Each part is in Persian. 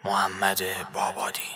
محمد بابادی.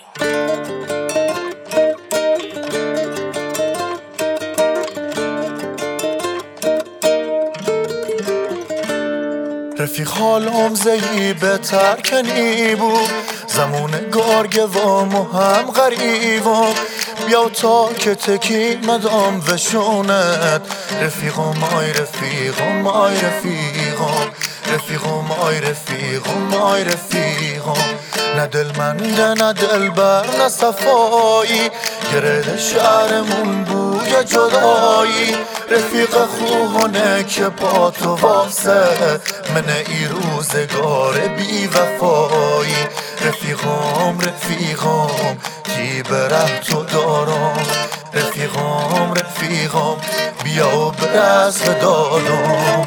رفیق حالم زیی بهتر کنی بود، زمون گارگوام و هم غریبم. بیا تا که تکی مدام وشونت، رفیقم آی رفیقم آی رفیقم، رفیقم آی رفیقم آی رفیقم. نه دلمنده نه دلبر نه صفایی، گرد شهرمون بوی جدایی. رفیق خوهانه که با تو واسه من ای روزگار بی وفایی. رفیقم رفیقم کی بره تو دارم، رفیقم رفیقم بیا برس به دادم.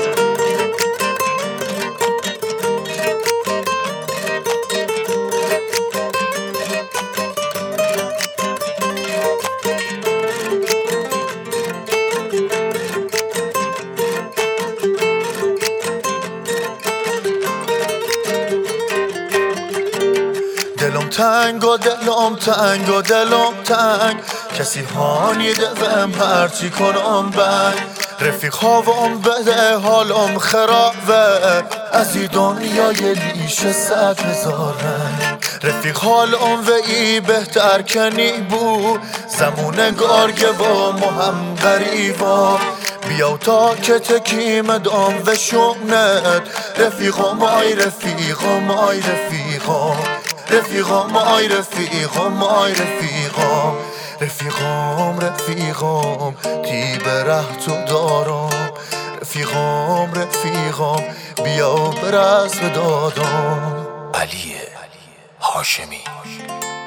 دلم تنگ و دلم تنگ و دلم تنگ، کسی هانی دوم هرچی کنم بنگ. رفیق هاوام بده حالم خرابه، از ای دنیای لیش 100,000 رنگ. رفیق حالم و ای بهتر کنی بود، زمون گارگوام و هم غریبام. بیا تا که تکیم دام و شونت، رفیقم آی رفیقم آی رفیقم، رفیقم آی رفیقم آی رفیقم. رفیقم رفیقم تی بره تو دارم، رفیقم رفیقم بیا برس به دادم. علی هاشمی.